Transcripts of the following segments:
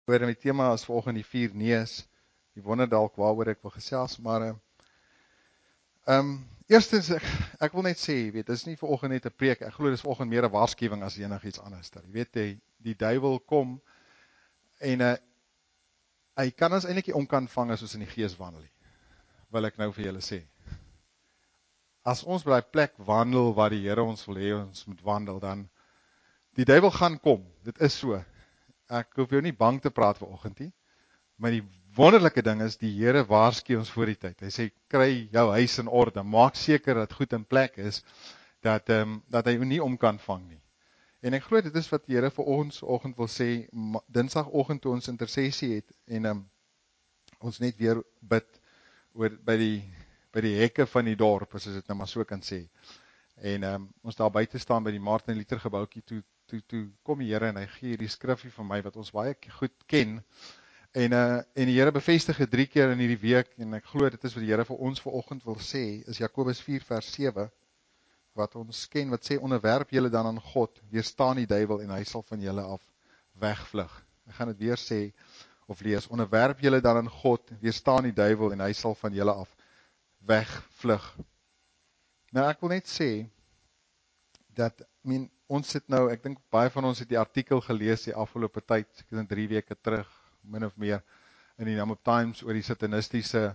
Oor my tema is vanoggend die 4 nees. Die wonder dalk waaroor ek wil gesels, maar eerstens ek wil net sê, weet, dis nie vanoggend net 'n preek. Ek glo dis vanoggend meer 'n waarskuwing as enigiets anders. Jy weet, die duiwel kom en hy kan ons eintlik nie kan vang as ons in die gees wandel nie. Wil ek nou vir julle sê. As ons by daai plek wandel waar die Here ons wil hê ons moet wandel, dan die duiwel gaan kom. Dit is so. Ek hoef jou nie bang te praat vanoggend nie. Maar die wonderlike ding is, die Here waarsku ons voor die tyd. Hy sê, kry jou huis in orde, maak seker dat goed in plek is, dat hy jou nie kan vang nie. En ek glo dit is wat die Here vir ons oggend wil sê, Dinsdagoggend toe ons intersessie het, en ons net weer bid oor by die hekke van die dorp, as dit nou maar so kan sê. En ons daar buite staan by die Martin Luther gebouetjie, toe kom die Here en hy gee hierdie skrifgie van my, wat ons baie goed ken, en die Here bevestig het 3 keer in hierdie week, en ek glo dit is wat die Here vir ons vanoggend wil sê, is Jakobus 4 vers 7, wat ons ken, wat sê, onderwerp julle dan aan God, weerstaan die duiwel, en hy sal van julle af wegvlug. Ek gaan dit weer sê, of lees, onderwerp julle dan aan God, weerstaan die duiwel, en hy sal van julle af wegvlug. Nou ek wil net sê, dat, ons het nou, ek dink baie van ons het die artikel gelees die afgelope tyd, ek is 3 weke terug, min of meer, in die New Times, oor die satanistiese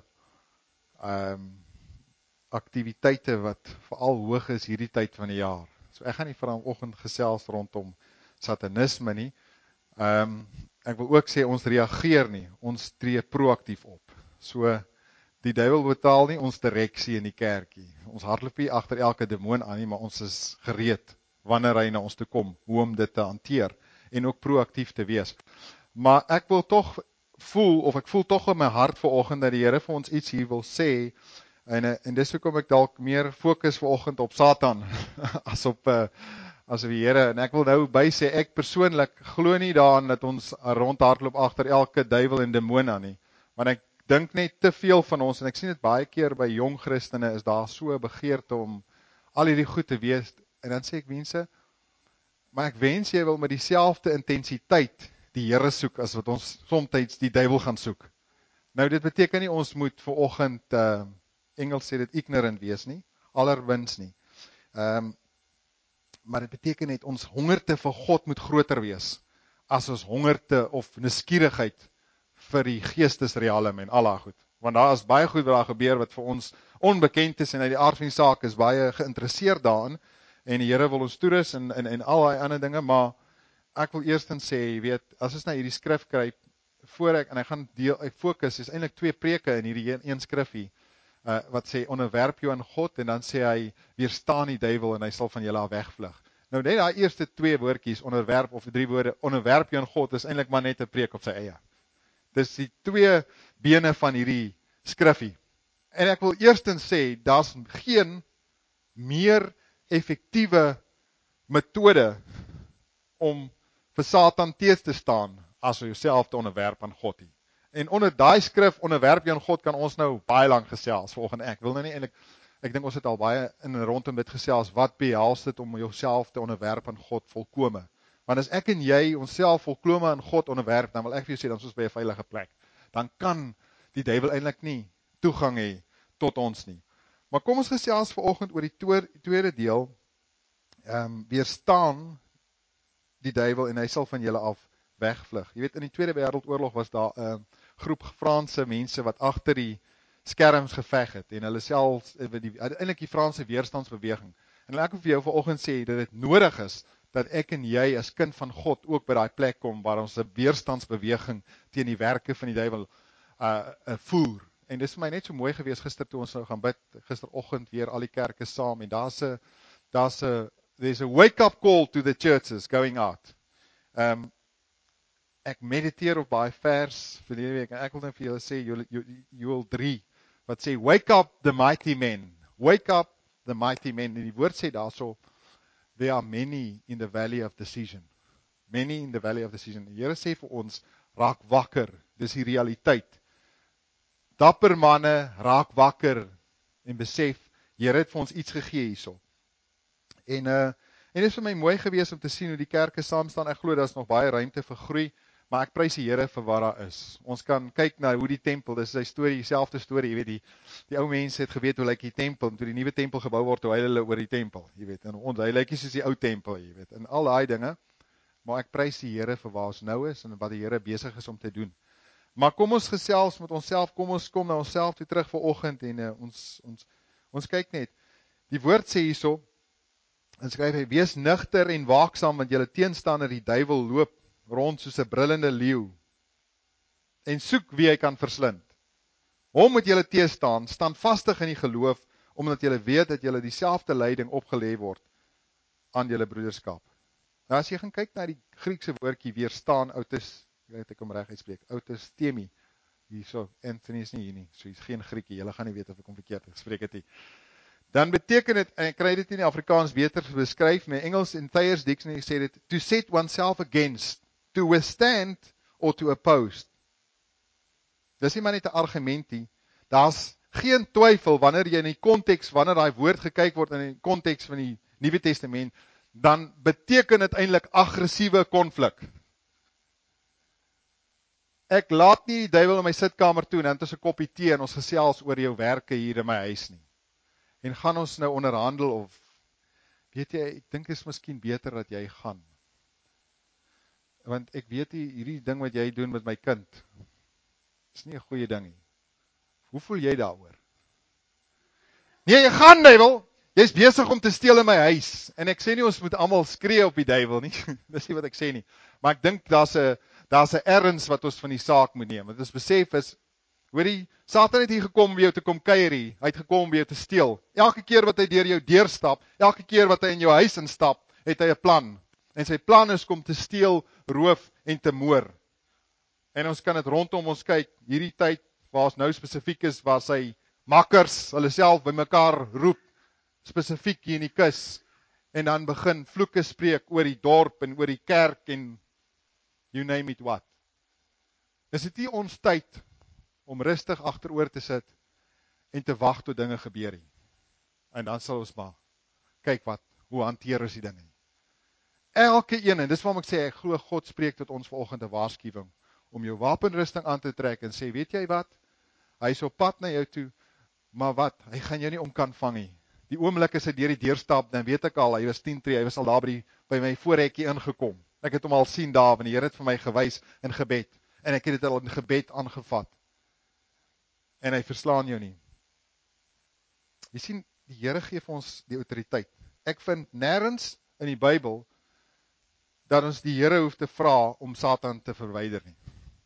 aktiwiteite, wat veral hoog is hierdie tyd van die jaar. So ek gaan nie vanoggend gesels rondom satanisme nie, ek wil ook sê, ons reageer nie, ons tree proaktief op. So, die duiwel betaal nie ons direksie in die kerkie. Ons hardloop nie agter elke demoon aan nie, maar ons is gereed, wanneer hy na ons toe kom, hoe om dit te hanteer, en ook proaktief te wees. Maar ek wil tog ek voel tog in my hart vanoggend, dat die Here vir ons iets hier wil sê, en dis hoekom ek dalk meer fokus vanoggend op Satan, as op die Here, en ek wil nou by sê, ek persoonlik glo nie daaraan, dat ons rondhardloop agter elke duiwel en demoon aan nie, want ek dink net te veel van ons, en ek sien dit baie keer by jong Christene, is daar so begeerte om al hierdie goed te wees, en dan sê ek mense, maar ek wens jy wil met dieselfde intensiteit die Here soek, as wat ons soms die duiwel gaan soek. Nou dit beteken nie, ons moet vanoggend, Engels sê dit ignorant wees nie, allerwins nie. Maar dit beteken net, ons hongerte vir God moet groter wees, as ons hongerte of nuuskierigheid vir die geestesrealm en al daai goed. Want daar is baie goed wat daar gebeur, wat vir ons onbekend is, en uit die aard van die saak is baie geïnteresseerd daarin, en die Here wil ons toerus, en al die ander dinge, maar ek wil eerstens sê, weet, as ons na hierdie skrif kryp, voor ek fokus, is eintlik 2 preke in hierdie een skrifgie, wat sê, onderwerp jou aan God, en dan sê hy, weerstaan die duiwel, en hy sal van julle af wegvlug. Nou net die eerste 2 woordjies, onderwerp, of 3 woorde, onderwerp jou aan God, is eintlik maar net 'n preek op sy eie. Dis die 2 bene van hierdie skrifgie. En ek wil eerstens sê, daar's geen meer effektiewe metode om vir Satan teens te staan, as jouself te onderwerp aan God nie. En onder daai skrif, onderwerp jy aan God, kan ons nou baie lang gesels, volgens ek wil nou nie eintlik, ek dink ons het al baie in en rondom dit gesels, wat behels dit om jouself te onderwerp aan God volkome? Want as ek en jy onsself volkome aan God onderwerp, dan wil ek vir jou sê, dan is ons by 'n veilige plek. Dan kan die duiwel eintlik nie toegang hê tot ons nie. Maar kom ons gesels vanoggend oor die tweede deel, weerstaan die duiwel, en hy sal van julle af wegvlug. Jy weet, in die Tweede Wêreldoorlog was daar 'n groep Franse mense, wat agter die skerms geveg het, en hulle self, eintlik die Franse weerstandsbeweging. En ek wil vir jou vanoggend sê, dat dit nodig is, dat ek en jy as kind van God ook by daai plek kom, waar ons 'n weerstandsbeweging teen die werke van die duiwel voer. En dis vir my net so mooi gewees gister, toe ons nou gaan bid, gisteroggend weer al die kerke saam, en there's a wake-up call to the churches going out. Ek mediteer op daai vers verlede week, en ek wil nou vir julle sê, Joel 3, wat sê, wake up the mighty men, wake up the mighty men, en die woord sê daarso, there are many in the valley of decision, many in the valley of decision. Die Here sê vir ons, raak wakker, dis die realiteit. Dapper manne, raak wakker, en besef, Here het vir ons iets gegee hierso. En dit is vir my mooi gewees om te sien hoe die kerke saam staan. Ek glo daar is nog baie ruimte vir groei, Maar ek prys die Here vir wat daar is. Ons kan kyk na hoe die tempel, dis sy storie, dieselfde storie, jy weet, die ou mense het geweet hoe lyk die tempel, toe die nuwe tempel gebou word, hoe hulle oor die tempel, jy weet, en hy lyk nie soos die ou tempel, jy weet, en al daai dinge, maar ek prys die Here vir waar ons nou is, en wat die Here besig is om te doen. Maar kom ons gesels met onsself, kom na onsself toe terug vanoggend, en ons kyk net, die woord sê hierso, en skryf hy, wees nugter en waaksaam, want julle teenstander die duiwel loop rond soos 'n brullende leeu, en soek wie hy kan verslind. Hom moet julle teestaan, standvastig in die geloof, omdat julle weet dat julle dieselfde lyding opgelê word aan julle broederskap. Nou as jy gaan kyk na die Griekse woordjie weerstaan, autis, ek weet ek hom reg uitspreek, autistemi, hierso, Anthony is nie hier nie, so hy's geen Griekie, julle gaan nie weet of ek hom verkeerd spreek het nie. Dan beteken dit, en ek kry dit in die Afrikaans beter beskryf, my Engels en Thayer's Dictionary sê dit, to set oneself against, to withstand, or to oppose. Dis nie maar net 'n argumentie, daar's geen twyfel, wanneer jy in die konteks, wanneer daai woord gekyk word in die konteks van die Nuwe Testament, dan beteken dit eintlik aggressiewe konflik. Ek laat nie die duiwel in my sitkamer toe, en dan het ons 'n koppie tee, en ons gesels oor jou werke hier in my huis nie. En gaan ons nou onderhandel, of, weet jy, ek dink is miskien beter dat jy gaan. Want ek weet hierdie ding wat jy doen met my kind, is nie 'n goeie ding nie. Hoe voel jy daaroor? Nee, jy gaan, duiwel! Jy's besig om te steel in my huis. En ek sê nie ons moet almal skree op die duiwel nie. Dis nie wat ek sê nie. Maar ek dink daar's 'n erns wat ons van die saak moet neem. Wat ons besef is, hoorie, Satan het hier gekom om jou te kom kuier hier. Hy het gekom om jou te steel. Elke keer wat hy deur jou deur stap, elke keer wat hy in jou huis instap, het hy 'n plan. En sy plan is om te steel, roof en te moor. En ons kan dit rondom ons kyk, hierdie tyd waar ons nou spesifiek is, waar sy makkers hulle self bymekaar roep, spesifiek hier in die kus, en dan begin vloeke spreek oor die dorp en oor die kerk en you name it what. Is dit nie ons tyd om rustig agteroor te sit en te wag tot dinge gebeur nie? En dan sal ons maar kyk hoe hanteer ons die dinge. Elke een, en dis waarom ek sê, ek glo God spreek tot ons vanoggend 'n waarskuwing, om jou wapenrusting aan te trek en sê, weet jy wat, hy is op pad na jou toe, maar wat, hy gaan jou nie om kan vang nie. Die oomblik as hy deur die deur stap, dan weet ek al, hy was 10 tree, hy was al daar by my voorhekkie ingekom. Ek het hom al sien daar, want die Here het vir my gewys in gebed, en ek het dit al in gebed aangevat. En hy verslaan jou nie. Jy sien, die Here gee vir ons die autoriteit. Ek vind nêrens in die Bybel dat ons die Here hoef te vra om Satan te verwyder nie.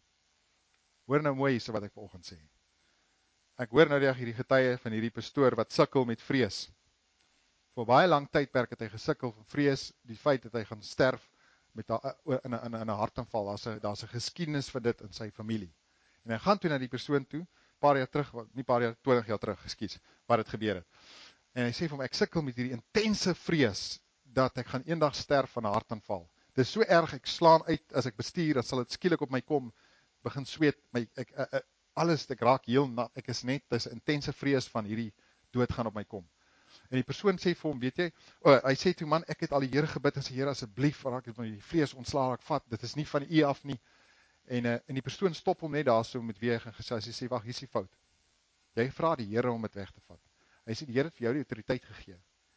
Hoor nou mooi hierso wat ek vanoggend sê. Ek hoor nou hierdie getuie van hierdie pastoor wat sukkel met vrees. Vir baie lang tydperk het hy gesukkel van vrees, die feit dat hy gaan sterf met in 'n hartaanval. Daar's 'n geskiedenis vir dit in sy familie. En hy gaan toe na die persoon toe, paar jaar terug, nie paar jaar, 20 jaar terug, ekskuus, wat dit gebeur het. En hy sê vir hom, ek sukkel met hierdie intense vrees dat ek gaan eendag sterf van 'n hartaanval. Dit is so erg, ek slaan uit as ek bestuur, dan sal dit skielik op my kom, begin sweet, alles, ek raak heel nat, ek is net, dis 'n intense vrees van hierdie dood gaan op my kom. En die persoon sê vir hom, weet jy, hy sê toe, man, ek het al die Here gebid, en sê, Here, asseblief, raak dit van die vrees ontslae, ek vat, dit is nie van u af nie. En die persoon stop hom net daar so met wie hy gaan gesê, hy sê, wag, hier is die fout. Jy vra die Here om dit weg te vat. Hy sê, die Here het vir jou die autoriteit gegee.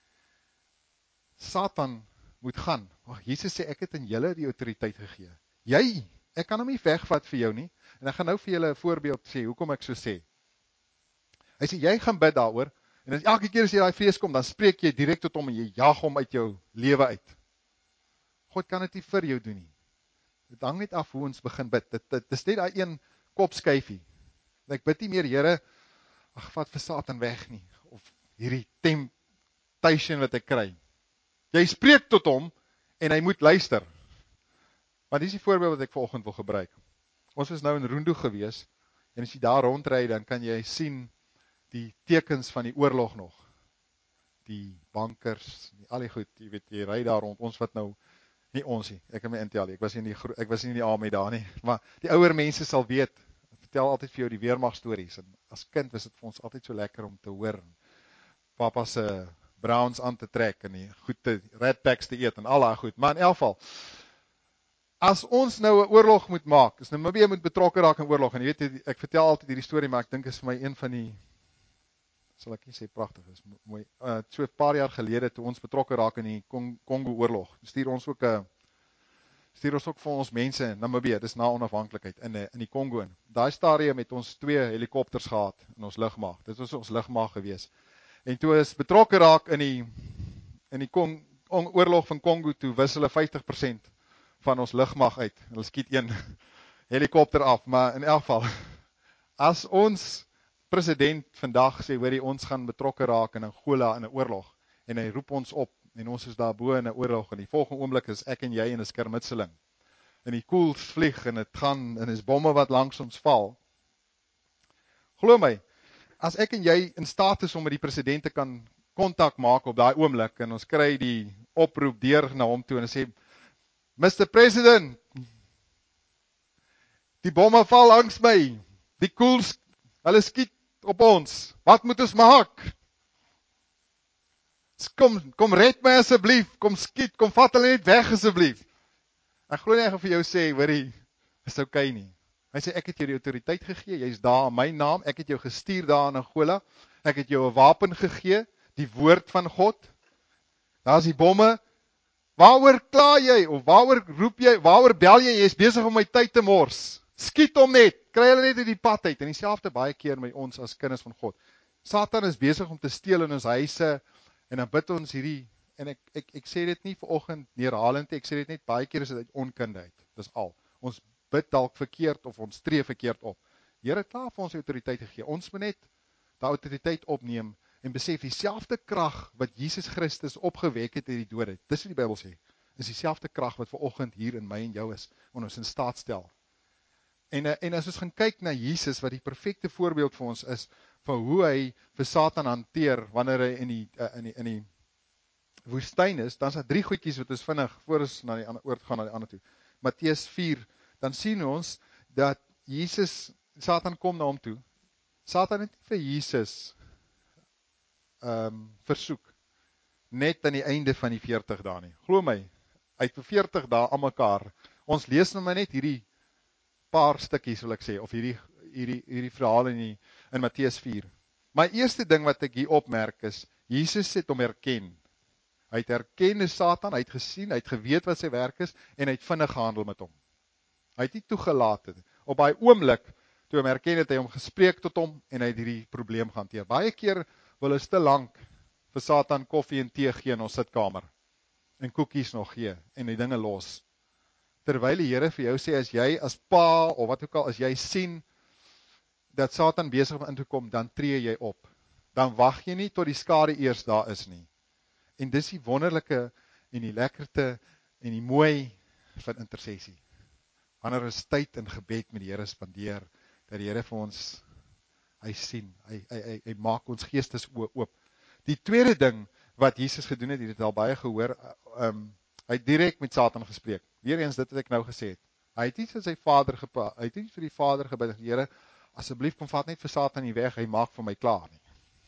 Satan moet gaan. Jesus sê, ek het aan julle die autoriteit gegee. Ek kan hom nie wegvat vir jou nie. En ek gaan nou vir julle 'n voorbeeld sê, hoekom ek so sê. Hy sê, jy gaan bid daaroor, en as elke keer as jy daai vrees kom, dan spreek jy direk tot hom, en jy jag hom uit jou lewe uit. God kan dit nie vir jou doen nie. Dit hang net af hoe ons begin bid. Dit is net daai een kopskuifie. En ek bid nie meer, Here, vat vir Satan weg nie, of hierdie temptation wat ek kry. Jy spreek tot hom, en hy moet luister. Maar dis die voorbeeld wat ek vanoggend wil gebruik. Ons is nou in Roendo gewees, en as jy daar rondry, dan kan jy sien die tekens van die oorlog nog. Die bankers, al die goed, jy weet, jy ry daar rond, ons wat nou, nie ons nie, ek kan my intel, ek was nie in die army daar nie, maar die ouer mense sal weet, ek vertel altyd vir jou die weermag stories, en as kind was dit vir ons altyd so lekker om te hoor, papa se Browns aan te trek, en die goed Red Packs te eet, en al daai goed, maar in elk geval, as ons nou 'n oorlog moet maak, as Namibië moet betrokke raak in oorlog, en jy weet, ek vertel altyd hierdie storie, maar ek dink is vir my een van die, sal ek nie sê pragtig is, mooi, so 'n paar jaar gelede, toe ons betrokke raak in die Kongo-oorlog, stuur ons ook vir ons mense in Namibië, dis na onafhanklikheid, in die Kongo in. Daai stadium het ons 2 helikopters gehad in ons lugmag, dit was ons lugmag gewees. En toe is betrokke raak in die oorlog van Kongo, toe wis hulle 50% van ons lugmag uit, en hulle skiet 1 helikopter af, maar in elk geval, as ons president vandag sê, hoorie, ons gaan betrokke raak in Angola in 'n oorlog, en hy roep ons op, en ons is daar bo in 'n oorlog, en die volgende oomblik is ek en jy in 'n skermutseling, en die koels vlieg, en dit gaan, en is bomme wat langs ons val. Glo my, as ek en jy in staat is om met die president te kan kontak maak op daai oomblik, en ons kry die oproep deur na hom toe, en hy sê, Mr. President, die bomme val langs my, die koels, hulle skiet op ons, wat moet ons maak? Kom red my asseblief, kom skiet, kom vat hulle net weg asseblief. Ek glo nie ek gaan vir jou sê, hoorie, is okay nie. Hy sê, ek het jou die autoriteit gegee, jy is daar in my naam, ek het jou gestuur daar in Angola, ek het jou 'n wapen gegee, die woord van God, daar is die bomme, waaroor kla jy, of waaroor roep jy, waaroor bel jy, jy is besig om my tyd te mors, skiet hom net, kry hulle net uit die pad uit, en dieselfde baie keer met ons as kinders van God. Satan is besig om te steel in ons huise, en dan bid ons hierdie, en ek sê dit nie vanoggend neerhalend, ek sê dit net baie keer is dit uit onkundigheid, dis al. Ons bid dalk verkeerd, of ons tree verkeerd op. Here het klaar vir ons autoriteit gegee, ons moet net die autoriteit opneem, en besef dieselfde krag wat Jesus Christus opgewek het uit die dode, dis wat die Bybel sê, is dieselfde krag wat vanoggend hier in my en jou is, en ons in staat stel. En as ons gaan kyk na Jesus, wat die perfekte voorbeeld vir ons is, van hoe hy vir Satan hanteer, wanneer hy in die woestyn is, dan is daar 3 goedjies wat ons vinnig, voor ons na die ander, oorgaan na die ander toe. Matteus 4, dan sien ons, dat Satan kom na hom toe, Satan het nie vir Jesus versoek, net aan die einde van die 40 dae nie. Glo my, uit 40 dae aan mekaar, ons lees nou maar net hierdie paar stukkies wil ek sê, of hierdie verhaal in Matteus 4. My eerste ding wat ek hier opmerk is, Jesus het hom herken. Hy het herken is Satan, hy het gesien, hy het geweet wat sy werk is, en hy het vinnig gehandel met hom. Hy het nie toegelaat het. Op daai oomblik, toe hom herken het, hy hom gespreek tot hom, en hy het hierdie probleem gehanteer. Baie keer wil ons te lank vir Satan koffie en tee gee in ons sitkamer, en koekies nog gee, en die dinge los. Terwyl die Here vir jou sê, as jy as pa, of wat ook al, as jy sien, dat Satan besig om in te kom, dan tree jy op. Dan wag jy nie tot die skade eers daar is nie. En dis die wonderlike, en die lekkerte, en die mooi van intersessie. Wanneer ons tyd in gebed met die Here spandeer, dat die Here vir ons, hy sien, hy maak ons geestes oop. Die tweede ding, wat Jesus gedoen het, jy het al baie gehoor, hy het direk met Satan gespreek. Weereens dit wat ek nou gesê het. Hy het nie vir sy vader gepraat, hy het nie vir die vader gebid, Here, asseblief kom vat net vir Satan nie weg, hy maak vir my klaar nie.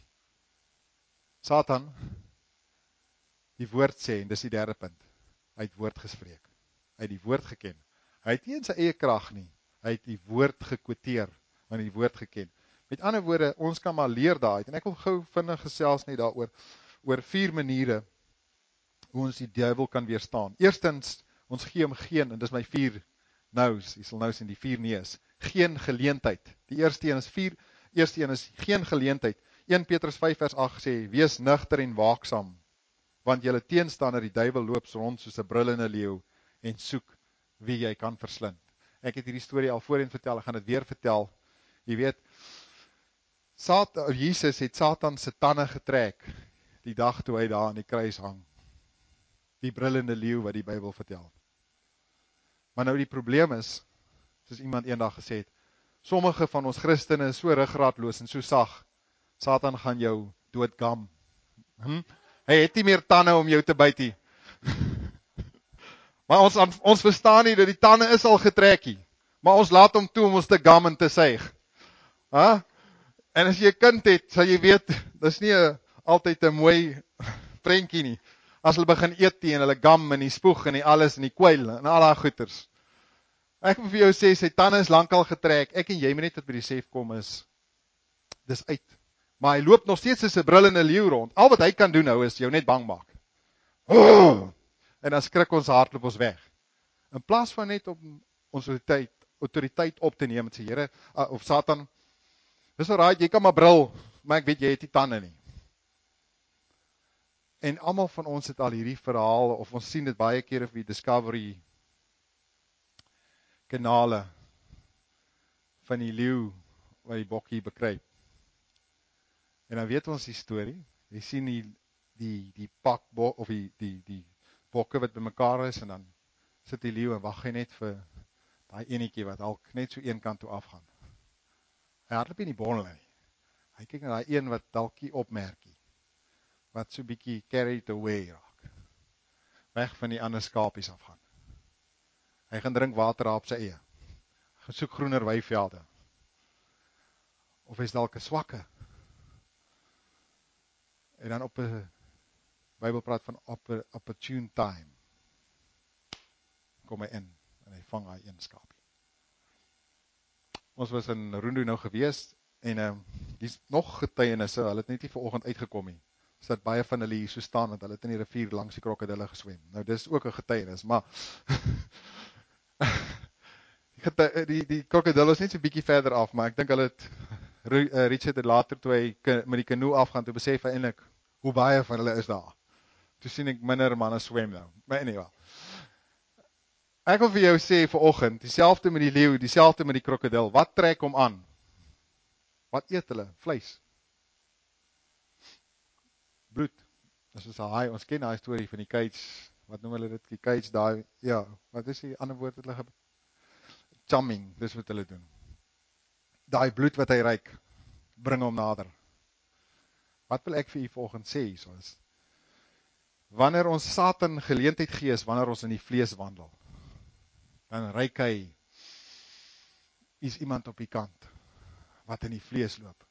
Satan, die woord sê, en dis die derde punt, hy het woord gespreek, hy het die woord geken. Hy het nie in sy eie krag nie, hy het die woord gekwoteer, en die woord geken. Met ander woorde, ons kan maar leer daaruit, en ek wil gou vinnig gesels net daaroor, oor 4 maniere, hoe ons die duiwel kan weerstaan. Eerstens, ons gee hom geen, en dis my 4 no's, jy sal nou sien die 4 nee's, geen geleentheid. Die eerste een is geen geleentheid. 1 Petrus 5 vers 8 sê, wees nugter en waaksaam, want julle teenstander die duiwel loop rond soos 'n brullende leeu, en soek wie jy kan verslind. Ek het hierdie storie al voorheen vertel, ek gaan dit weer vertel. Jy weet, Jesus het Satan se tande getrek, die dag toe hy daar aan die kruis hang. Die brullende leeu wat die Bybel vertel. Maar nou die probleem is, soos iemand eendag gesê het, sommige van ons Christene is so ruggraatloos en so sag, Satan gaan jou doodgam. Hy het nie meer tande om jou te byt nie. Maar ons verstaan nie dat die tande is al getrekkie, maar ons laat hom toe om ons te gam en te suig. En as jy 'n kind het, sal jy weet, dis nie altyd 'n mooi prentjie nie. As hulle begin eet en hulle gam en die spoeg en die alles en die kwyl en al daai goeters. Ek wil vir jou sê, sy tande is lankal getrek, ek en jy moet net tot by die besef kom is, dis uit. Maar hy loop nog steeds soos 'n brullende leeu rond. Al wat hy kan doen nou is jou net bang maak. En dan skrik ons hardloop ons weg. In plaas van net om ons autoriteit op te neem en sê, Here, of Satan, dis alright, jy kan maar brul, maar ek weet jy het nie tande nie. En almal van ons het al hierdie verhaal, of ons sien dit baie keer op die Discovery kanale van die leeu wat die bokkie bekruip. En dan weet ons die storie. Jy sien die pak of die bokke wat bymekaar is en dan sit die leeu en wag hy net vir daai enetjie wat dalk net so een kant toe afgaan. Hy hardloop nie in die bondel nie. Hy kyk na daai een wat dalk nie opmerkie. Wat so bietjie carried away raak. Weg van die ander skapies afgaan. Hy gaan drink water daar op sy eie. Gesoek groener weivelde. Of hy's dalk 'n swakke. En dan op 'n Bybel praat van opportune time. Kom hy in en hy vang hy een skaapie. Ons was in Rundu nou gewees en dis nog getuienisse, hulle het net nie vanoggend uitgekom nie. Sit baie van hulle hier so staan want hulle het in die rivier langs die krokodille geswem. Nou dis ook 'n getuienis, maar die krokodille is net so 'n bietjie verder af, maar ek dink hulle het Richard het later toe hy met die kanoe afgaan, toe besef hy eintlik hoe baie van hulle is daar. Toe sien ek minder manne swem nou. Maar anyway. Ek wil vir jou sê vanoggend, dieselfde met die leeu, dieselfde met die krokodil. Wat trek hom aan? Wat eet hulle? Vleis. Bloed. Dis is 'n haai. Ons ken daai storie van die cage. Wat noem hulle dit? Die cage daai. Ja, wat is die ander woord wat hulle chumming, dis wat hulle doen. Daai bloed wat hy ruik, bring hom nader. Wat wil ek vir u vanoggend sê hierso is? Wanneer ons Satan geleentheid gee is wanneer ons in die vlees wandel, dan ruik hy is iemand op die kant wat in die vlees loop.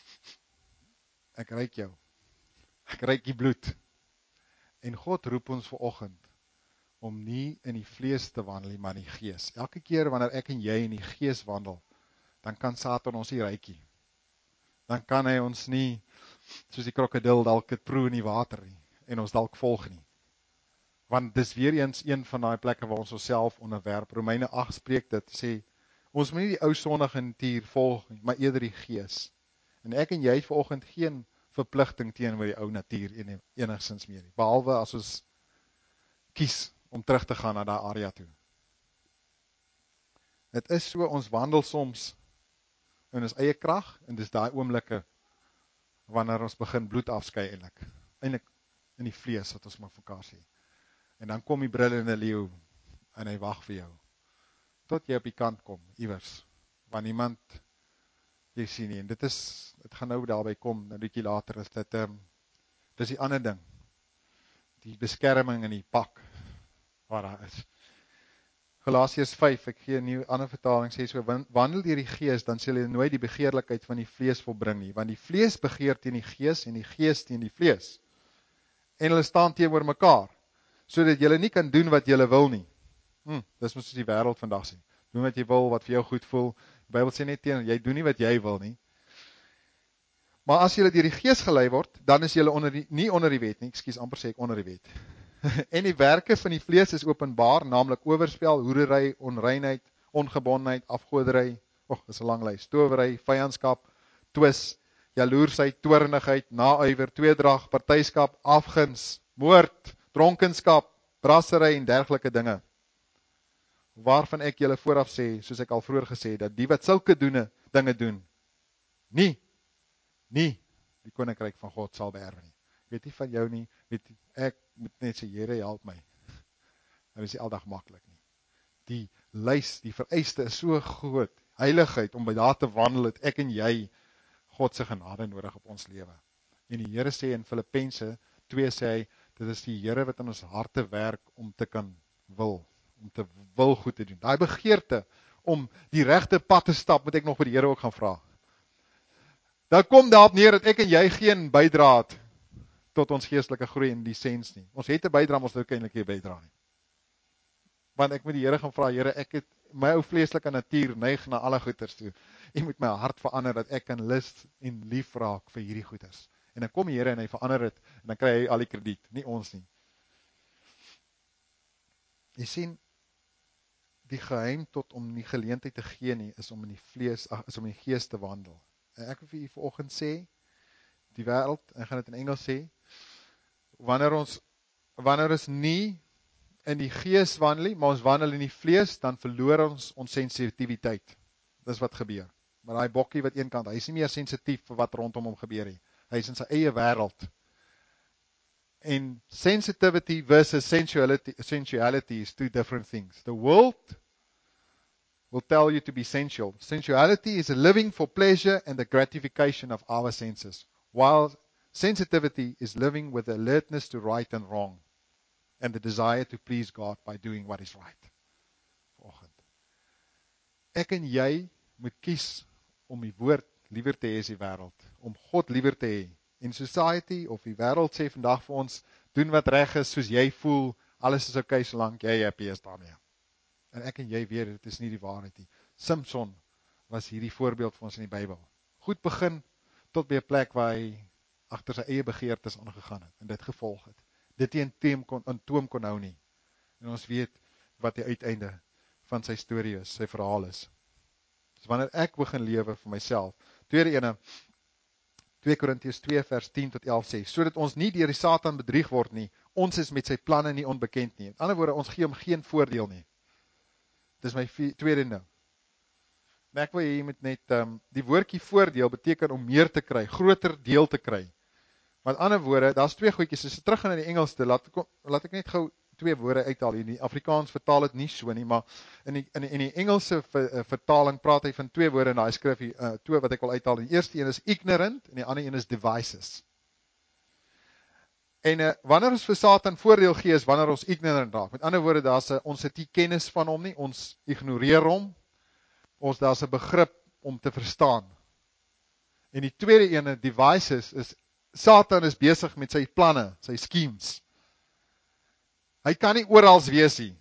Ek ruik jou. Ek ruik die bloed. En God roep ons vanoggend om nie in die vlees te wandel nie, maar in die gees. Elke keer wanneer ek en jy in die gees wandel, dan kan Satan ons nie ruikie. Dan kan hy ons nie, soos die krokodil dalk het proe in die water nie, en ons dalk volg nie. Want dis weer eens een van daai plekke waar ons onsself onderwerp. Romeine 8 spreek dit, sê, ons moet nie die ou sondige natuur volg nie, maar eerder die gees. En ek en jy het vanoggend geen verpligting teenoor die ou natuur enigstens meer nie, behalwe as ons kies om terug te gaan na daai area toe. Dit is so, ons wandel soms in ons eie krag, en dis daai oomblikke wanneer ons begin bloed afskei eintlik in die vlees wat ons maar vir mekaar sê. En dan kom die brullende leeu en hy wag vir jou. Tot jy op die kant kom, iewers, waar niemand jy sien nie. En dit gaan nou daarby kom, nou bietjie later is dit, dis die ander ding. Die beskerming in die pak waar daar is. Galasiërs 5, ek gee 'n nuwe ander vertaling sê so, wandel deur die gees, dan sal jy nooit die begeerlikheid van die vlees volbring nie, want die vlees begeer teen die gees en die gees teen die vlees. En hulle staan teenoor mekaar, sodat jy nie kan doen wat jy wil nie. Dis mos soos die wêreld vandag sê. Doen wat jy wil, wat vir jou goed voel. Die Bybel sê net teen, jy doen nie wat jy wil nie. Maar as jy deur die gees gelei word, dan is jy nie onder die wet nie, amper sê ek onder die wet. En die werke van die vlees is openbaar, naamlik oorspel, hoerery, onreinheid, ongebondenheid, afgodery, dis 'n lang lys, towery, vyandskap, twis, jaloersheid, toornigheid, naaiwer, tweedrag, partyskap, afguns, moord, dronkenskap, brassery en dergelike dinge. Waarvan ek julle vooraf sê, soos ek al vroeër gesê het, dat die wat sulke dinge doen, nie die koninkryk van God sal beerwe nie. Weet nie van jou nie, ek moet net sê, Here, help my. Dit is nie aldag maklik nie. Die lys, die vereiste is so groot, heiligheid, om by daar te wandel, het ek en jy God se genade nodig op ons lewe. En die Here sê in Filippense 2 sê hy, dit is die Here wat in ons harte werk om te wil goed te doen. Daai begeerte om die regte pad te stap, moet ek nog by die Here ook gaan vra. Dan kom daarop neer dat ek en jy geen bydra het tot ons geestelike groei in die sens nie. Ons het 'n bydra, maar ons het eintlik nie 'n bydra nie. Want ek moet die Here gaan vra, Here, my ou vleeslike natuur neig na alle goeders toe. U moet my hart verander, dat ek kan lus en lief raak vir hierdie goeders. En dan kom die Here en hy verander dit, en dan kry hy al die krediet, nie ons nie. Jy sien, die geheim tot om nie geleentheid te gee nie, is om in die vlees, is om in die gees te wandel. En ek wil vir u vanoggend sê, die wêreld, ek gaan dit in Engels sê, wanneer ons nie in die gees wandel nie, maar ons wandel in die vlees, dan verloor ons sensitiwiteit. Dis wat gebeur. Maar daai bokkie wat een kant, hy is nie meer sensitief vir wat rondom hom gebeur nie. Hy is in sy eie wêreld. En sensitivity versus sensuality is two different things. The world will tell you to be sensual. Sensuality is a living for pleasure and the gratification of our senses, while sensitivity is living with alertness to right and wrong and the desire to please God by doing what is right. Vanoggend. Ek en jy moet kies om die woord liewer te hê as die wêreld, om God liewer te hê. En society of die wêreld sê vandag vir ons, doen wat reg is, soos jy voel, alles is okay solank jy happy is daarmee. En ek en jy weet, dit is nie die waarheid nie. Samson was hierdie voorbeeld vir ons in die Bybel. Goed begin, tot by 'n plek waar hy agter sy eie begeertes aangegaan het, en dit gevolg het. Dit nie in toom kon hou nie. En ons weet wat die uiteinde van sy storie is, sy verhaal is. Dus wanneer ek begin lewe vir myself, tweede ene, 2 Korintiërs 2 vers 10 tot 11 sê, sodat ons nie deur die Satan bedrieg word nie, ons is met sy planne nie onbekend nie. In ander woorde, ons gee hom geen voordeel nie. Dis my tweede ding. Maar ek wil jy moet net, die woordjie voordeel beteken om meer te kry, groter deel te kry. Met ander woorde, daar's twee goedjies, as jy terug gaan in die Engelse, laat ek net gou twee woorde uithaal. In die Afrikaans vertaal dit nie so nie, maar in die Engelse vertaling praat hy van twee woorde in daai skrif, twee wat ek wil uithaal. Die eerste een is ignorant en die ander een is devices. En wanneer ons vir Satan voordeel gee, is wanneer ons ignorant raak. Met ander woorde, ons het nie kennis van hom nie, ons ignoreer hom, daar's 'n begrip om te verstaan. En die tweede ene, devices, is Satan is besig met sy planne, sy schemes. Hy kan nie orals wees nie,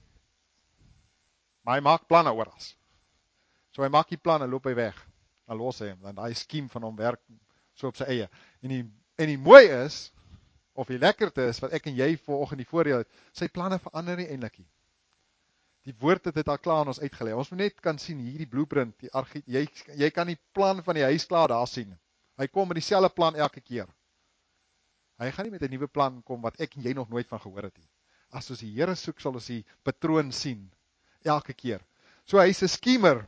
maar hy maak planne orals. So hy maak die planne, loop hy weg, dan los hy hom, dan daai scheme van hom werk so op sy eie. En die mooi is, of die lekkerte is, wat ek en jy vanoggend die voordeel het, sy planne verander nie eintlik nie. Die woord het dit al klaar aan ons uitgelei. Ons moet net kan sien, hierdie blueprint, jy kan die plan van die huis klaar daar sien. Hy kom met dieselfde plan elke keer. Hy gaan nie met 'n nuwe plan kom wat ek en jy nog nooit van gehoor het nie. As ons die Here soek, sal ons die patroon sien, elke keer. So hy is 'n schemer,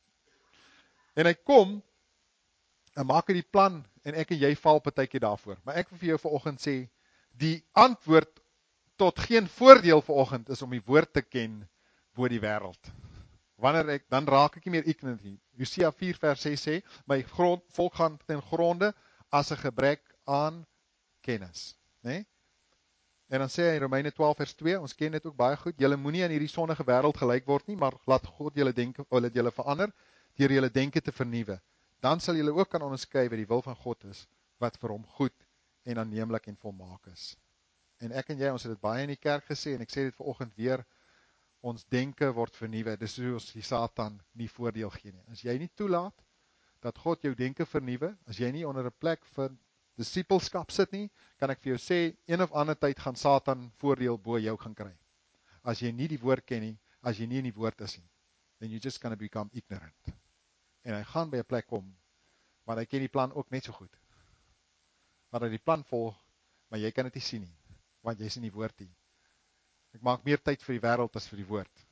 en hy kom, en maak hy die plan, en ek en jy val partykeer daarvoor. Maar ek wil vir jou vanoggend sê, die antwoord tot geen voordeel vanoggend is om die woord te ken bo die wêreld. Dan raak ek nie meer ignorant nie. Hosea 4 vers 6 sê, my volk gaan ten gronde as 'n gebrek aan kennis, né? En dan sê hy in Romeine 12 vers 2, ons ken dit ook baie goed, julle moenie aan hierdie sondige wêreld gelyk word nie, maar laat God julle verander, deur julle denke te vernuwe. Dan sal julle ook kan onderskei wat die wil van God is, wat vir hom goed en aanneemlik en volmaak is. En ek en jy, ons het dit baie in die kerk gesê, en ek sê dit vanoggend weer, ons denke word vernuwe, dis hoe ons die Satan nie voordeel gee nie. As jy nie toelaat, dat God jou denke vernuwe, as jy nie onder 'n plek vir disipelskap sit nie, kan ek vir jou sê, een of ander tyd gaan Satan voordeel bo jou gaan kry. As jy nie die woord ken nie, as jy nie in die woord is nie, then you just gonna become ignorant. En hy gaan by 'n plek kom, maar hy ken die plan ook net so goed. Maar hy die plan volg, maar jy kan dit nie sien nie, want jy is in die woord nie. Ek maak meer tyd vir die wêreld as vir die woord.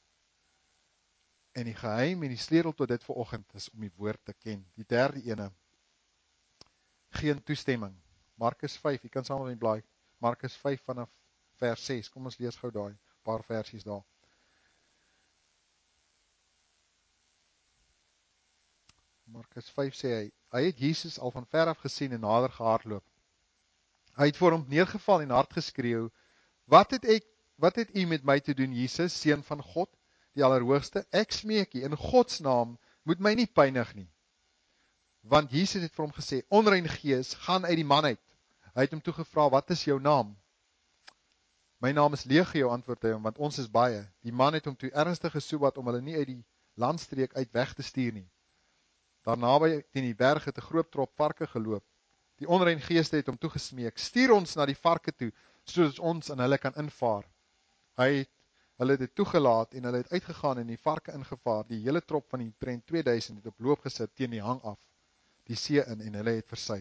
En die geheim en die sleutel tot dit vanoggend is om die woord te ken. Die derde ene, geen toestemming. Markus 5, jy kan saam met my blaai. Markus 5 vanaf vers 6. Kom ons lees gou daai paar versies daar. Markus 5 sê hy het Jesus al van ver af gesien en nader gehardloop. Hy het voor hom neergeval en hard geskreeu, wat het u met my te doen, Jesus, seun van God, die Allerhoogste? Ek smeek u, in God se naam, moet my nie pynig nie. Want Jesus het vir hom gesê, onrein gees, gaan uit die man uit. Hy het hom toe gevra, wat is jou naam? My naam is Legio, antwoord hy hom, want ons is baie. Die man het hom toe ernstig gesoebat om hulle nie uit die landstreek uit weg te stuur nie. Daarnaby teen die berg het 'n groot trop varke geloop. Die onrein geeste het hom toegesmeek, stuur ons na die varke toe, sodat ons in hulle kan invaar. Hulle het dit toegelaat en hulle het uitgegaan en die varke ingevaar. Die hele trop van die 2000 het op loop gesit teen die hang af, die see in, en hulle het versuip.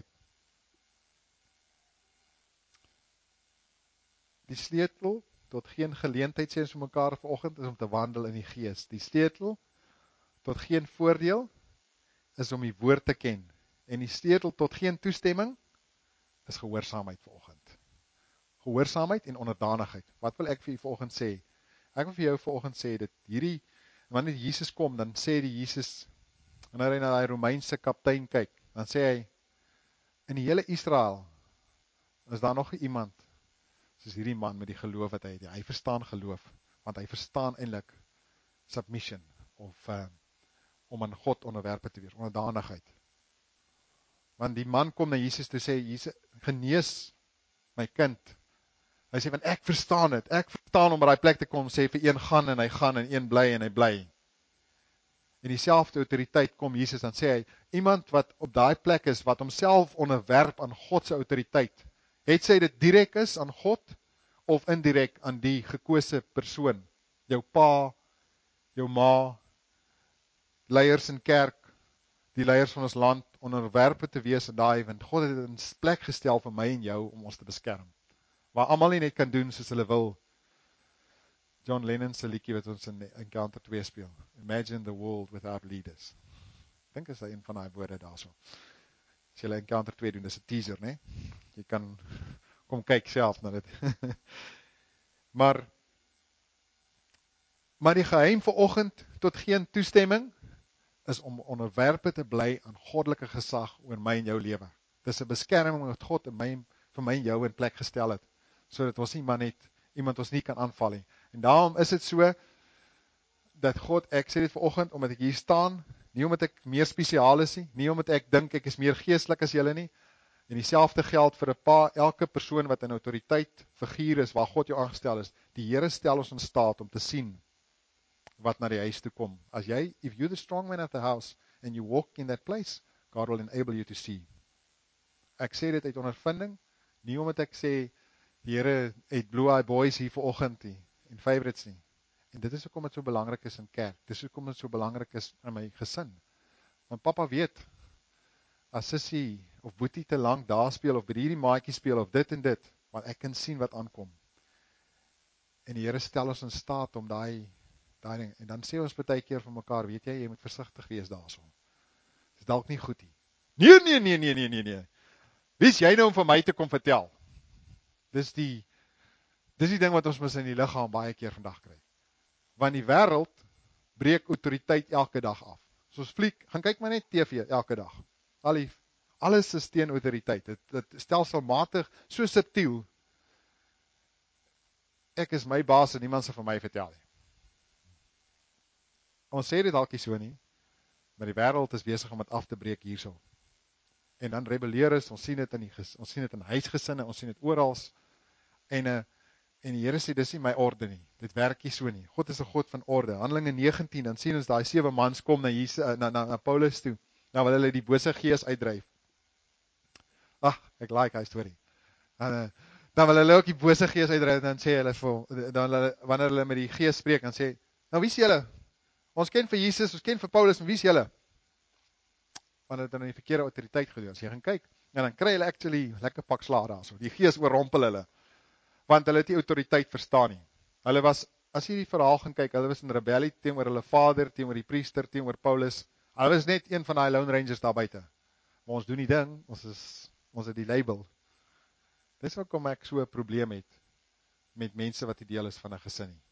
Die sleutel tot geen geleentheid, sê ons vir mekaar vanoggend, is om te wandel in die gees. Die sleutel tot geen voordeel is om die woord te ken. En die sleutel tot geen toestemming is gehoorsaamheid vanoggend. Gehoorsaamheid en onderdanigheid. Wat wil ek vir u vanoggend sê? Ek wil vir jou vanoggend sê dat wanneer Jesus kom, dan sê die Jesus, wanneer hy na die Romeinse kaptein kyk, dan sê hy, in die hele Israel is daar nog iemand soos hierdie man met die geloof wat hy het. Hy verstaan geloof, want hy verstaan eintlik submission, of om aan God onderwerpe te wees, onderdanigheid. Want die man kom na Jesus toe sê, Jesus, genees my kind. Hy sê, want ek verstaan om by die plek te kom, sê vir een gaan en een bly en hy bly. En dieselfde autoriteit kom Jesus, dan sê hy, iemand wat op daai plek is, wat homself onderwerp aan God se autoriteit, het sy dit direk is aan God, of indirek aan die gekose persoon, jou pa, jou ma, leiers in kerk, die leiers van ons land, onderwerpe te wees in daai, want God het dit in plek gestel vir my en jou, om ons te beskerm. Waar almal nie net kan doen soos hulle wil. John Lennon se liedjie wat ons in Encounter 2 speel. Imagine the world without leaders. Ek dink is hy een van daai woorde daarso. As jy Encounter 2 doen, dis 'n teaser, né? Jy kan kom kyk self na dit. maar die geheim vanoggend tot geen toestemming is om onderwerpe te bly aan goddelike gesag oor my en jou lewe. Dis 'n beskerming wat God vir my en jou in plek gestel het, sodat ons nie maar net iemand ons nie kan aanval nie. En daarom is dit so dat God, ek sê dit vanoggend omdat ek hier staan, nie omdat ek meer spesiaal is nie omdat ek dink ek is meer geestelik as julle nie. En dieselfde geld vir elke persoon wat 'n autoriteit figuur is waar God jou aangestel is. Die Here stel ons in staat om te sien wat na die huis toe kom. If you're the strong man of the house and you walk in that place, God will enable you to see. Ek sê dit uit ondervinding, nie omdat ek sê die Here het Blue Eye Boys hier vanoggend nie en favorites nie. En dit is hoekom dit so belangrik is in kerk. Dis hoekom dit so belangrik is in my gesin. Want pappa weet, as sissie of boetie te lank daar speel, of by hierdie maatjie speel, of dit en dit, want ek kan sien wat aankom. En die Here stel ons in staat om daai ding, en dan sê ons baie keer vir mekaar, weet jy moet versigtig wees daarso. Dis dalk nie goed nie. Nee. Wie is jy nou om vir my te kom vertel? Dis die ding wat ons mis in die liggaam baie keer vandag kry. Want die wêreld breek autoriteit elke dag af. Soos fliek, gaan kyk maar net TV elke dag. Alles is teen autoriteit. Dit stelselmatig, so subtiel. Ek is my baas en niemand sal vir my vertel nie. Ons sê dit dalk nie so nie, maar die wêreld is besig om dit af te breek hierso. En dan rebelleer ons sien dit in huisgesinne, ons sien dit oral. En die Here sê, dis nie my orde nie. Dit werk nie so nie. God is 'n God van orde. Handelinge 19, dan sien ons daai 7 mans kom na Paulus toe. Nou wil hulle die bose gees uitdryf. Ek like hy storie. Dan wil hulle ook die bose gees uitdryf, dan sê hulle, wanneer hulle met die gees spreek, dan sê, nou wie is julle? Ons ken vir Jesus, ons ken vir Paulus, maar wie is julle? Want het dan in die verkeerde autoriteit gedoen. As jy gaan kyk, en dan kry hulle actually lekker pak slaag daar so. Die gees oorrompel hulle. Want hulle het die autoriteit verstaan nie. Hulle was, as jy die verhaal gaan kyk, hulle was in rebellie teenoor hulle vader, teenoor die priester, teenoor Paulus. Hulle was net een van die Lone Rangers daar buite. Maar ons doen die ding, ons het die label. Dis hoekom ek so 'n probleem het met mense wat die deel is van 'n gesin nie.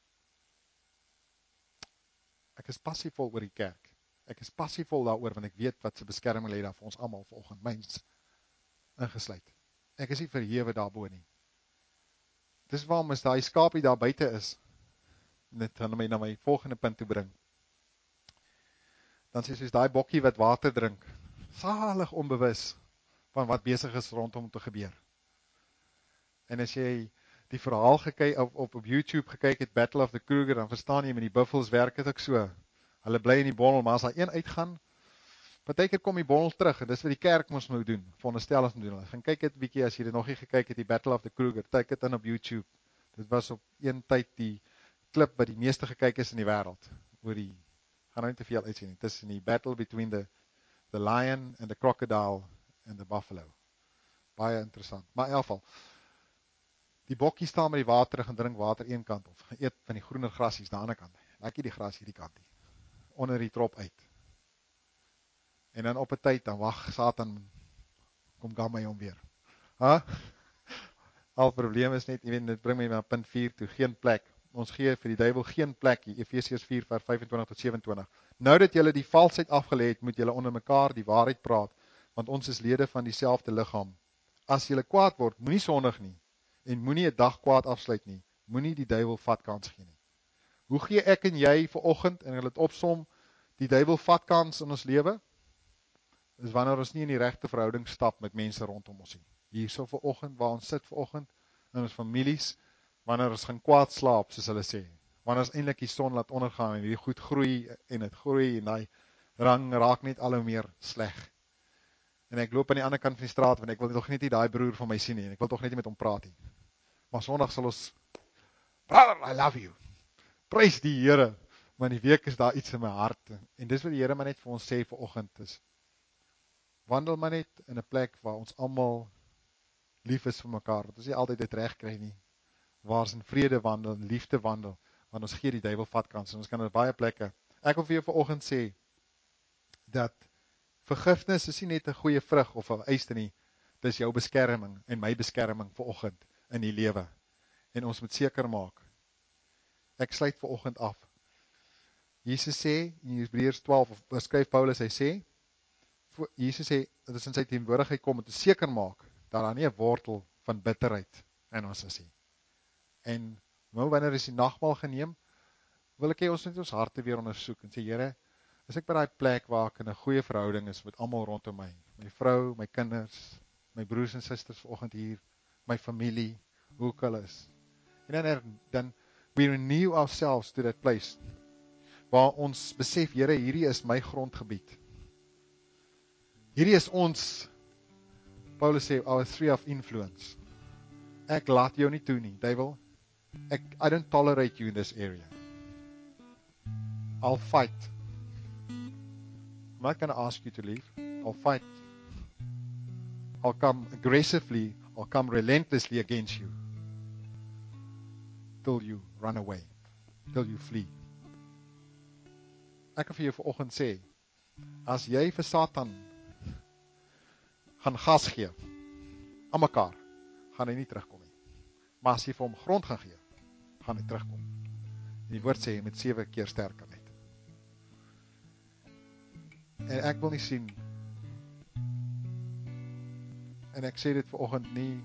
Ek is passievol oor die kerk. Ek is passievol daaroor, want ek weet wat se beskerming lê daar vir ons almal vanoggend, myns ingesluit. Ek is nie verhewe daarbo nie. Dis waarom as daai skapie daar buite is, net dan my na my volgende punt toe bring. Dan sê soos daai bokkie wat water drink, salig onbewus van wat besig is rondom te gebeur. En as jy die verhaal gekyk op YouTube gekyk het, Battle of the Kruger, dan verstaan jy met die buffels werk het ook so. Hulle bly in die bondel, maar as daar een uitgaan, partykeer kom die bondel terug, en dis wat die kerk moes moet doen, veronderstel ons moet doen. Gaan kyk het 'n bietjie, as jy dit nog nie gekyk het, die Battle of the Kruger, kyk dit in op YouTube. Dit was op een tyd die klip wat die meeste gekyk is in die wêreld, oor die, gaan nou nie te veel uitsien nie, tussen die battle between the lion and the crocodile and the buffalo. Baie interessant, maar in elk geval, die bokkie staan met die water, gaan drink water een kant, of gaan eet van die groener grasies aan die ander kant, ek die gras hierdie kant, onder die trop uit, en dan op 'n tyd, dan wag Satan, kom gam my om weer, al probleem is net, jy weet, dit bring my na punt 4 toe, geen plek, ons gee vir die duiwel geen plek, Efesiërs 4 vers 25 tot 27, nou dat julle die valsheid afgelê het, moet julle onder mekaar die waarheid praat, want ons is lede van dieselfde liggaam, as julle kwaad word, moenie sondig nie, en moenie 'n dag kwaad afsluit nie, moenie die duiwel vat kans gee nie. Hoe gee ek en jy vanoggend, en hulle het opsom, die duiwel vat kans in ons lewe? Is wanneer ons nie in die regte verhouding stap met mense rondom ons nie. Hierso vanoggend, waar ons sit vanoggend, in ons families, wanneer ons gaan kwaad slaap, soos hulle sê, wanneer ons eintlik die son laat ondergaan, en die goed groei, en het groei, en die rang raak net al hoe meer sleg. En ek loop aan die ander kant van die straat, want ek wil toch net nie die broer van my sien nie, en ek wil toch net nie met hom praat nie. Maar sondag sal ons, brother, I love you, prys die Here, maar in die week is daar iets in my hart, en dis wat die Here maar net vir ons sê vanoggend is, wandel maar net in 'n plek waar ons almal lief is vir mekaar, want ons nie altyd dit reg kry nie, waar ons in vrede wandel, in liefde wandel, want ons gee die duiwel vat kans, en ons kan in baie plekke, ek wil vir jou vanoggend sê, dat vergifnis is nie net 'n goeie vrug, of 'n eiste nie, dit is jou beskerming, en my beskerming vanoggend, in die lewe, en ons moet seker maak, ek sluit vanoggend af, Jesus sê, in Hebreërs 12, of skryf Paulus, hy sê, Jesus sê, dat ons in sy teenwoordigheid kom, om te seker maak, dat daar nie 'n wortel van bitterheid in ons is nie. En, wanneer is die nagmaal geneem, wil ek hê ons net ons harte weer ondersoek, en sê, Here, is ek by die plek waar ek in 'n goeie verhouding is, met almal rondom my, my vrou, my kinders, my broers en susters vanoggend hier, my familie, hoe ek hulle is. En dan we renew ourselves to that place, waar ons besef, Here, hierdie is my grondgebied. Hierdie is ons, Paulus sê, our sphere of influence. Ek laat jou nie toe nie, duiwel. I don't tolerate you in this area. I'll fight. I'm not going to ask you to leave. I'll fight. I'll come aggressively, I'll come relentlessly against you. Till you run away. Till you flee. Ek wil vir jou vanoggend sê, as jy vir Satan gaan gas gee, aan mekaar, gaan hy nie terugkom nie. Maar as jy vir hom grond gaan gee, gaan hy terugkom. Die woord sê, met 7 keer sterker net. En ek wil nie sien, en ek sê dit vanoggend nie,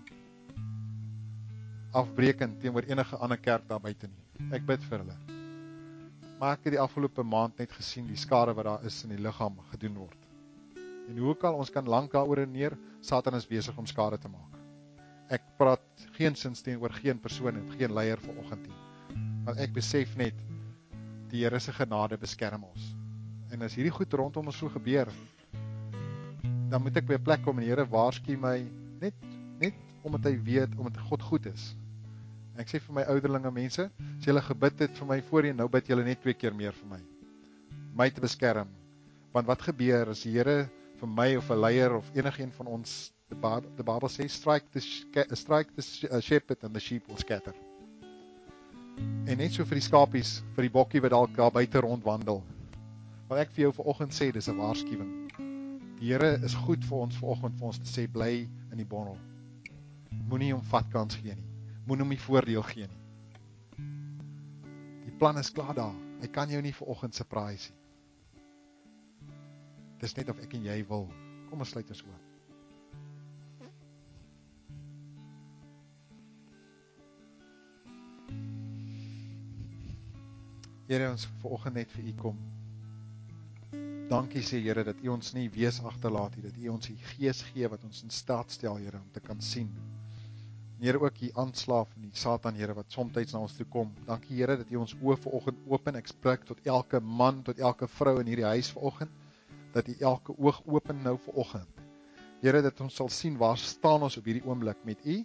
afbrekend teenoor enige ander kerk daar buite nie. Ek bid vir hulle. Maar ek het die afgelope maand net gesien, die skade wat daar is in die liggaam gedoen word. En hoe kan ons kan lank daaroor redeneer, Satan is besig om skade te maak. Ek praat geensins teenoor geen persoon en geen leier vanoggend nie. Want ek besef net, die Here se genade beskerm ons. En as hierdie goed rondom ons so gebeur, dan moet ek by 'n plek kom en die Here waarsku my, net omdat hy weet, omdat God goed is. En ek sê vir my ouderlinge mense, as julle gebid het vir my voorheen, nou bid julle net 2 keer meer vir my te beskerm. Want wat gebeur as die Here vir my of 'n leier of enigeen van ons, die Bybel sê, strike the shepherd and the sheep will scatter. En net so vir die skapies, vir die bokkie wat dalk daar buite rondwandel. Wat ek vir jou vanoggend sê, dis 'n waarskuwing. Die Here is goed vir ons vanoggend, vir ons te sê, bly in die bondel. Moenie hom vat kans gee nie. Moenie hom die voordeel gee nie. Die plan is klaar daar. Hy kan jou nie vanoggend surprise nie. Dis net of ek en jy wil. Kom ons sluit ons oop. Here, ons vanoggend net vir U kom. Dankie sê Here, dat U ons nie wees agterlaat nie, dat U ons die Gees gee wat ons in staat stel, Here, om te kan sien Here, ook die aanslag van die Satan, Here, wat soms na ons toe kom. Dankie, Here, dat U ons oë vanoggend open. Ek spreek tot elke man, tot elke vrou in hierdie huis vanoggend, dat U elke oog open nou vanoggend. Here, dat ons sal sien waar staan ons op hierdie oomblik met U.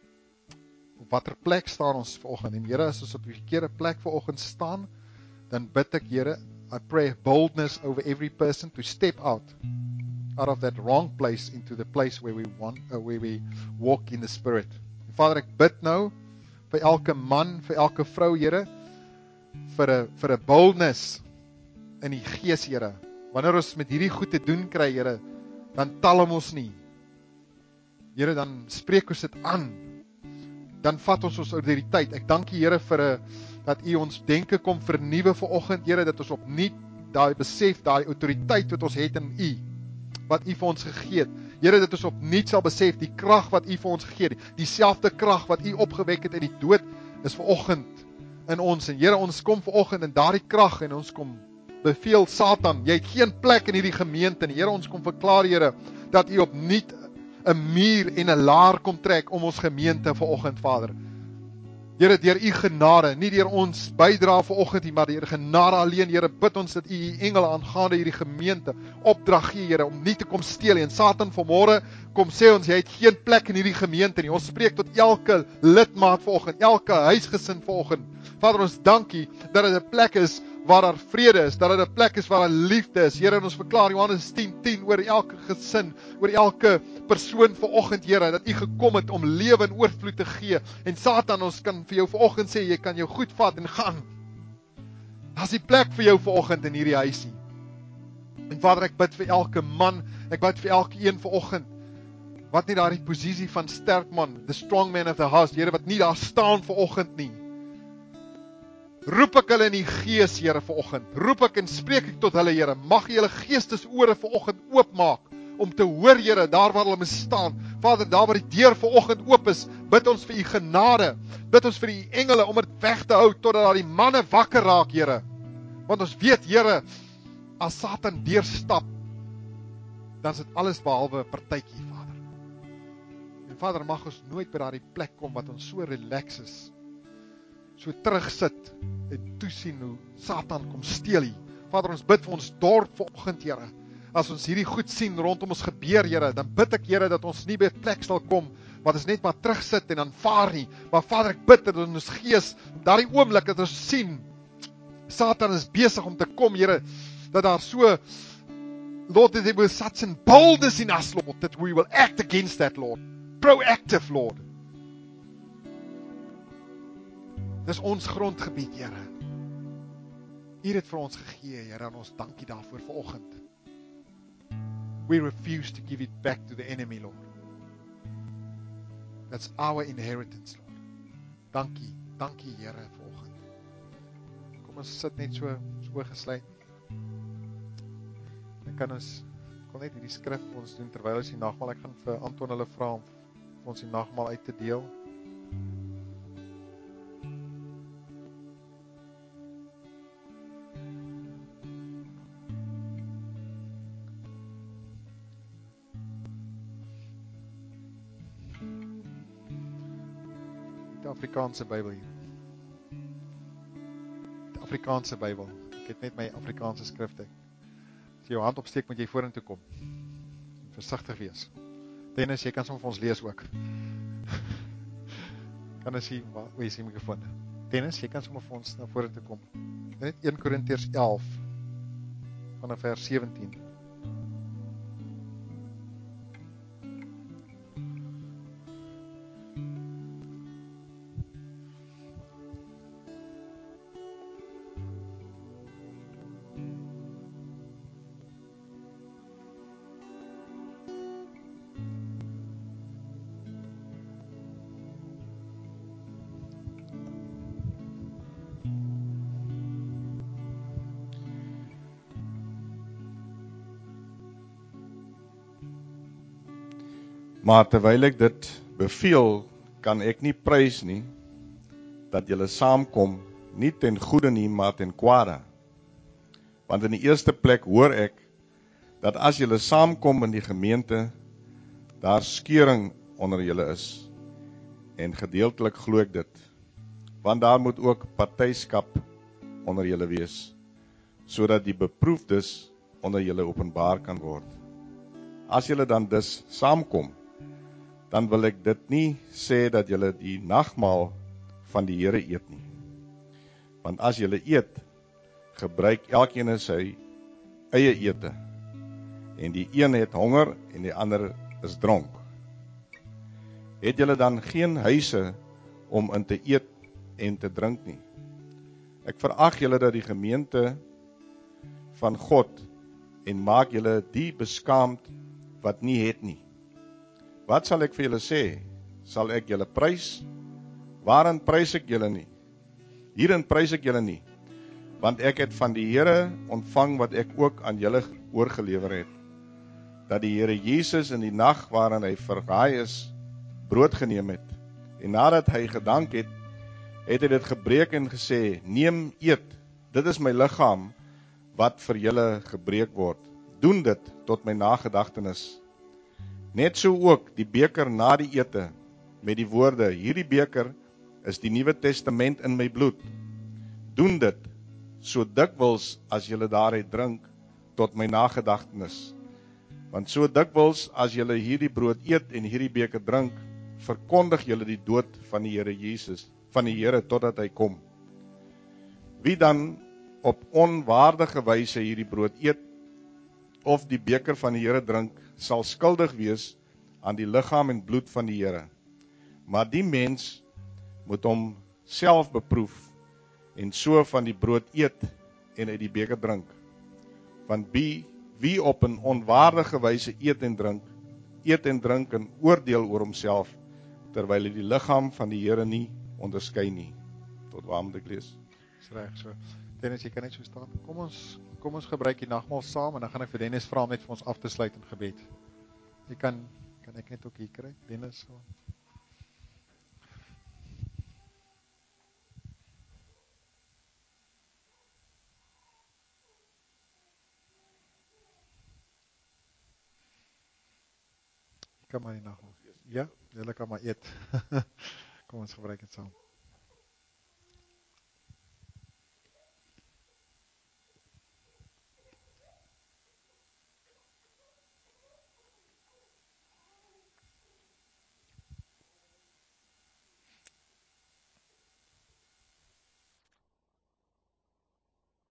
Op watter plek staan ons vanoggend? En Here, as ons op die verkeerde plek vanoggend staan, dan bid ek, Here, I pray boldness over every person to step out of that wrong place into the place where we walk in the Spirit. Vader, ek bid nou vir elke man, vir elke vrou, Here, vir 'n boldness in die gees, Here. Wanneer ons met hierdie goed te doen kry, Here, dan talm ons nie. Here, dan spreek ons dit aan. Dan vat ons autoriteit. Ek dank U, Here, dat U ons denke kom vernuwe vanoggend, Here, dat ons opnuut daai besef, daai autoriteit wat ons het in U, wat U vir ons gegee het. Here, dat ons opnuut sal besef die krag wat U vir ons gegee het, dieselfde krag wat U opgewek het uit die dood, is vanoggend in ons. En Here, ons kom vanoggend in daardie krag en ons kom beveel Satan, jy het geen plek in hierdie gemeente nie. Here, ons kom verklaar, Here, dat U opnuut 'n muur en 'n laar kom trek om ons gemeente vanoggend, Vader. Here, deur U genade, nie deur ons bydra vanoggend nie, maar deur genade alleen, Here, bid ons dat U engele aangaande hierdie gemeente opdrag gee, Here, om nie te kom steel nie. En Satan vanmôre kom sê ons, jy het geen plek in hierdie gemeente nie. Ons spreek tot elke lidmaat vanoggend, elke huisgesin vanoggend. Vader, ons dankie dat dit 'n plek is waar daar vrede is, dat dit 'n plek is waar daar liefde is. Here, en ons verklaar Johannes 10:10 oor elke gesin, oor elke persoon vanoggend, Here, dat U gekom het om lewe in oorvloed te gee. En Satan, ons kan vir jou vanoggend sê, jy kan jou goed vat en gaan. Daar's die plek vir jou vanoggend in hierdie huisie. En Vader, ek bid vir elke man, ek bid vir elke een vanoggend, wat nie daardie posisie van sterk man, the strong man of the house, Here, wat nie daar staan vanoggend nie. Roep ek hulle in die gees, Here, vanoggend. Roep ek en spreek ek tot hulle, Here. Mag jy hulle geestesore vanoggend oopmaak om te hoor, Here, daar waar hulle moet staan. Vader, daar waar die deur vanoggend oop is, bid ons vir U genade. Bid ons vir U engele om dit weg te hou totdat daar die manne wakker raak, Here. Want ons weet, Here, as Satan deurstap, dan is dit alles behalwe 'n partytjie, Vader. En Vader, mag ons nooit by daardie plek kom wat ons so relax is, so terugsit en toesien hoe Satan kom steel hier. Vader, ons bid vir ons dorp vanoggend, Here. As ons hierdie goed sien rondom ons gebeur, Here, dan bid ek, Here, dat ons nie by 'n plek sal kom wat ons net maar terugsit en aanvaar nie. Maar Vader, ek bid dat ons gees, daardie oomblik dat ons sien Satan is besig om te kom, Here, dat daar so, Lord, that there was such an boldness in us, Lord, that we will act against that, Lord. Proactive, Lord. Dis ons grondgebied, Here. U het dit vir ons gegee, Here, en ons dankie daarvoor vanoggend. We refuse to give it back to the enemy, Lord. That's our inheritance, Lord. Dankie, Here, vanoggend. Kom ons sit net so gesluit. Dan kan ons net hierdie skrif vir ons doen terwyl ons die nagmaal, ek gaan vir Anton hulle vra om vir ons die nagmaal uit te deel. Afrikaanse Bybel hier. Die Afrikaanse Bybel. Ek het net my Afrikaanse skrifte. As jy jou hand opsteek, moet jy vorentoe kom. Versigtig wees. Dennis, jy kan sommer vir ons lees ook. Kan ons sien, waar is die mikrofoon? Dennis, jy kan sommer vir ons na vorentoe kom. Net 1 Korintiërs 11 vanaf vers 17. Maar terwyl ek dit beveel, kan ek nie prys nie, dat julle saamkom, nie ten goeie nie, maar ten kwade. Want in die eerste plek hoor ek, dat as julle saamkom in die gemeente, daar skeuring onder julle is. en gedeeltelik glo ek dit, want daar moet ook partyskap onder julle wees, sodat die beproefdes onder julle openbaar kan word. As julle dan dus saamkom, dan wil ek dit nie sê dat julle die nagmaal van die Here eet nie. Want as julle eet, gebruik elkeen sy eie ete, en die een het honger en die ander is dronk. Het julle dan geen huise om in te eet en te drink nie? Ek verag julle dat die gemeente van God en maak julle die beskaamd wat nie het nie. Wat sal ek vir julle sê? Sal ek julle prys? Waarin prys ek julle nie? Hierin prys ek julle nie, want ek het van die Here ontvang wat ek ook aan julle oorgelewer het, dat die Here Jesus in die nag waarin hy verraai is, brood geneem het, en nadat hy gedank het, het hy dit gebreek en gesê, neem, eet, dit is my liggaam, wat vir julle gebreek word. Doen dit tot my nagedagtenis. Net so ook die beker na die ete, met die woorde, hierdie beker is die Nuwe Testament in my bloed. Doen dit, so dikwels as julle daaruit drink, tot my nagedagtenis. Want so dikwels as julle hierdie brood eet en hierdie beker drink, verkondig julle die dood van die Here Jesus, van die Here totdat hy kom. Wie dan op onwaardige wyse hierdie brood eet, of die beker van die Here drink, sal skuldig wees aan die liggaam en bloed van die Here. Maar die mens moet hom self beproef, en so van die brood eet en uit die beker drink. Want wie op 'n onwaardige wyse eet en drink en oordeel oor homself, terwyl hy die liggaam van die Here nie onderskei nie. Tot waar moet ek lees? Dis reg so. Dennis, jy kan net so staan. Kom ons gebruik die nagmaal saam en dan gaan ek vir Dennis vra om net vir ons af te sluit in gebed. Jy kan ek net ook hier kry, Dennis? So. Jy kan maar die nagmaal. Ja, julle kan maar eet. Kom ons gebruik dit saam.